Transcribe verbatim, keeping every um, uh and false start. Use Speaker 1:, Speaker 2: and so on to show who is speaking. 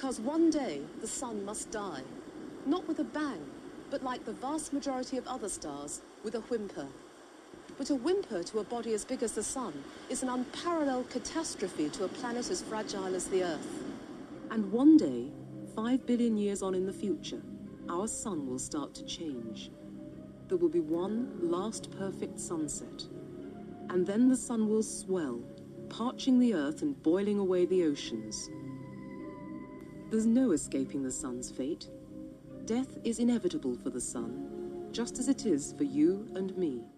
Speaker 1: Because one day the sun must die, not with a bang, but like the vast majority of other stars, with a whimper. But a whimper to a body as big as the sun is an unparalleled catastrophe to a planet as fragile as the Earth. And one day, five billion years on in the future, our sun will start to change. There will be one last perfect sunset. And then the sun will swell, parching the Earth and boiling away the oceans. There's no escaping the sun's fate. Death is inevitable for the sun, just as it is for you and me.